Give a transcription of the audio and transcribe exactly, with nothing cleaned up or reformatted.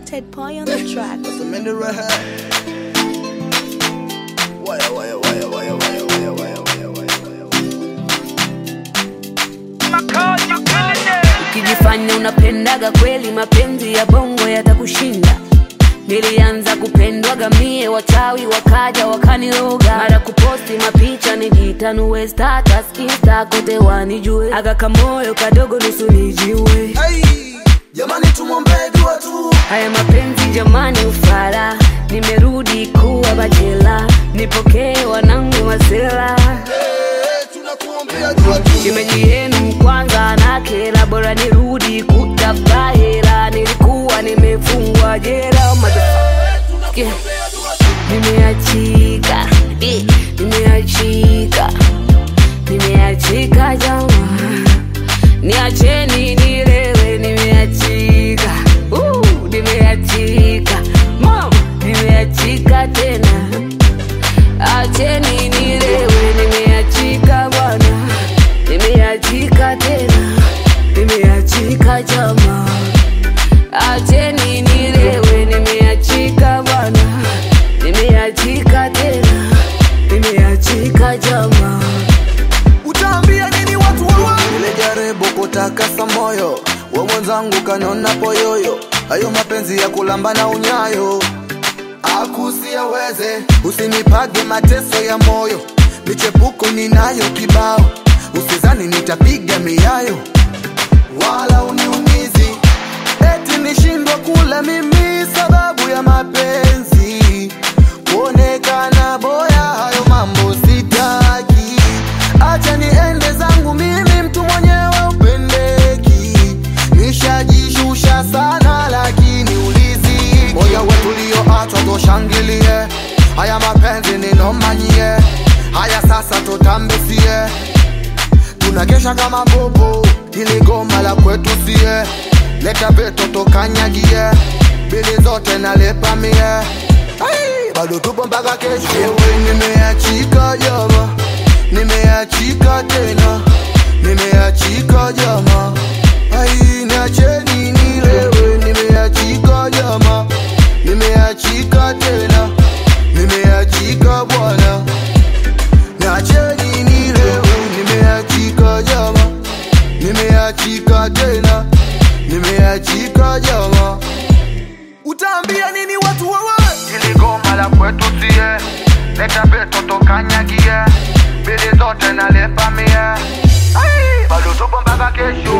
Ted Pie on the track. What's the minute right here? Wire, wire, wire, wire, wire, wire, wire, wire, wire, wire. Ukijifanya unapendaga kweli, mapenzi ya bongo yatakushinda. Nilianza kupendwaga mie, wachawi wakaja wakaniroga. Mara kuposti mapicha nijitanue, status insta kote wanijue. Aga kamoyo kadogo nusu nijiwe. Hey, jamani tumombe dua tu. Haya mapenzi jamani ufara, nimerudi kuwa bachela. Nipokee wanangu masela. Hey, tunakuombea dua tu. Shemeji yenu kwanza na kela, bora nirudi kutafuta hela. Nilikuwa nimefungwa jela. Yeah. Nimeachika, yeah. Nimeachika, nimeachika jama, niacheni nilewe. Nimeachika, uh, nimeachika mama, nimeachika tena, acheni nilewe. Nimeachika bwana, nimeachika tena, nimeachika jama, acheni nilewe. Nimeachika bwana, nimeachika tena, nimeachika jama. Utaambia nini watu wawa? Nilijaribu kutakasa moyo, wewe mwenzangu kanona poyoyo. Hayo mapenzi ya kulamba na unyayo akusiaweze. Usinipage mateso ya moyo, michepuko ninayo kibao. Usizani nitapiga miayo, wala uniumizi. Eti nishindwa kula mimi sababu ya mapenzi. Kuonekana boya, hayo mambo sitaki. Acha niende zangu mimi, mtu mwenyewe upendeki. Nishajishusha sana lakini uliziki. Moyo wetu ulioachwa toshangilie. Haya mapenzi ninomanyie. Haya sasa tutambesie. Tunakesha kama bobo, hili goma la kwetu sie. Leta beto tokanyagie, bili zote nalepa mie. Hey, bado tupo mpaka kesho. Ewe nimeachika jama, nimeachika tena, nimeachika jama. Hai niacheni nilewe. Nimeachika jama, nimeachika tena, nimeachika bwana, niacheni nilewe. Nimeachika jama, nimeachika tena, nimeachika jama. Utaambia nini watu wawa? Hili goma la kwetu sie. Leta beto tokanyagie, bili zote nalepa mie. Bado tupo mpaka kesho.